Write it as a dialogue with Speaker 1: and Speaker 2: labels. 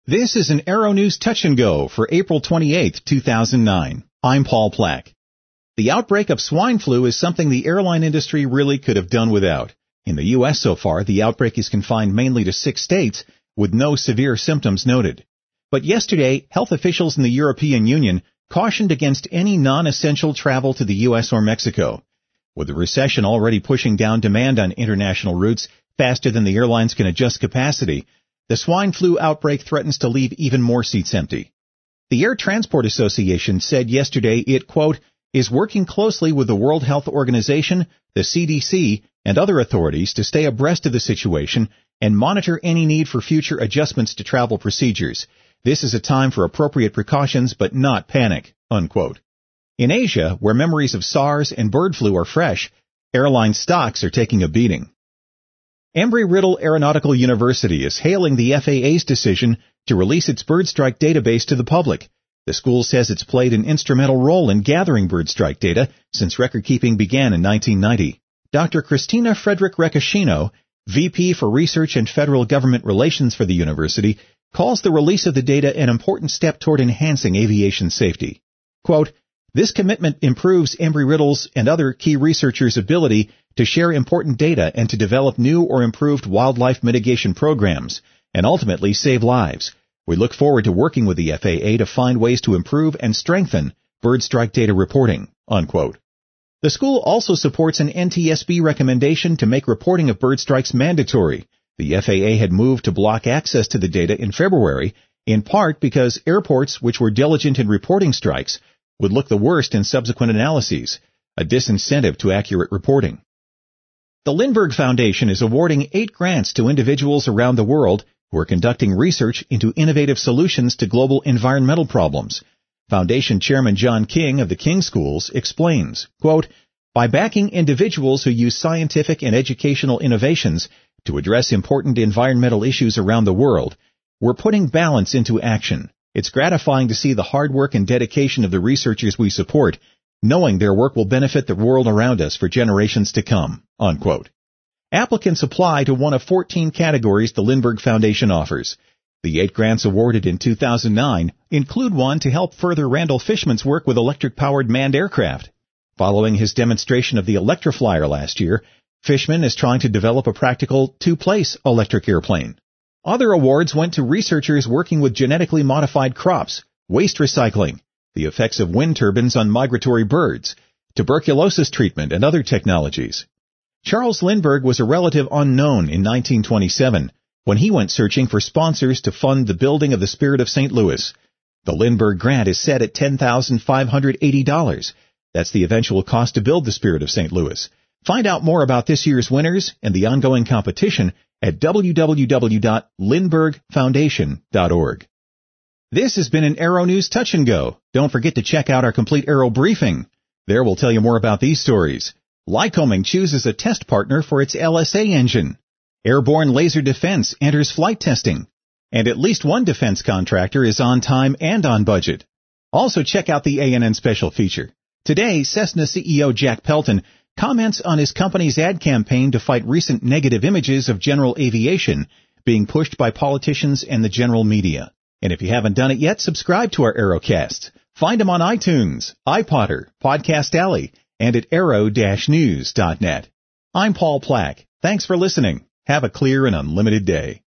Speaker 1: This is an Aero News Touch and Go for April 28, 2009. I'm Paul Plack. The outbreak of swine flu is something the airline industry really could have done without. In the U.S. so far, the outbreak is confined mainly to 6 states, with no severe symptoms noted. But yesterday, health officials in the European Union cautioned against any non-essential travel to the U.S. or Mexico. With the recession already pushing down demand on international routes faster than the airlines can adjust capacity, the swine flu outbreak threatens to leave even more seats empty. The Air Transport Association said yesterday it, quote, is working closely with the World Health Organization, the CDC, and other authorities to stay abreast of the situation and monitor any need for future adjustments to travel procedures. This is a time for appropriate precautions, but not panic, unquote. In Asia, where memories of SARS and bird flu are fresh, airline stocks are taking a beating. Embry-Riddle Aeronautical University is hailing the FAA's decision to release its bird strike database to the public. The school says it's played an instrumental role in gathering bird strike data since record-keeping began in 1990. Dr. Christina Frederick-Recashino, VP for Research and Federal Government Relations for the university, calls the release of the data an important step toward enhancing aviation safety. Quote, this commitment improves Embry-Riddle's and other key researchers' ability to share important data and to develop new or improved wildlife mitigation programs, and ultimately save lives. We look forward to working with the FAA to find ways to improve and strengthen bird strike data reporting, unquote. The school also supports an NTSB recommendation to make reporting of bird strikes mandatory. The FAA had moved to block access to the data in February, in part because airports which were diligent in reporting strikes would look the worst in subsequent analyses, a disincentive to accurate reporting. The Lindbergh Foundation is awarding 8 grants to individuals around the world who are conducting research into innovative solutions to global environmental problems. Foundation Chairman John King of the King Schools explains, quote, by backing individuals who use scientific and educational innovations to address important environmental issues around the world, we're putting balance into action. It's gratifying to see the hard work and dedication of the researchers we support, knowing their work will benefit the world around us for generations to come, unquote. Applicants apply to one of 14 categories the Lindbergh Foundation offers. The 8 grants awarded in 2009 include one to help further Randall Fishman's work with electric-powered manned aircraft. Following his demonstration of the Electroflyer last year, Fishman is trying to develop a practical two-place electric airplane. Other awards went to researchers working with genetically modified crops, waste recycling, the effects of wind turbines on migratory birds, tuberculosis treatment, and other technologies. Charles Lindbergh was a relative unknown in 1927 when he went searching for sponsors to fund the building of the Spirit of St. Louis. The Lindbergh grant is set at $10,580. That's the eventual cost to build the Spirit of St. Louis. Find out more about this year's winners and the ongoing competition at www.lindberghfoundation.org. This has been an Aero News Touch and Go. Don't forget to check out our complete Aero briefing. There we'll tell you more about these stories. Lycoming chooses a test partner for its LSA engine. Airborne Laser Defense enters flight testing. And at least one defense contractor is on time and on budget. Also check out the ANN special feature. Today, Cessna CEO Jack Pelton comments on his company's ad campaign to fight recent negative images of general aviation being pushed by politicians and the general media. And if you haven't done it yet, subscribe to our Aerocasts. Find them on iTunes, iPodder, Podcast Alley, and at aero-news.net. I'm Paul Plack. Thanks for listening. Have a clear and unlimited day.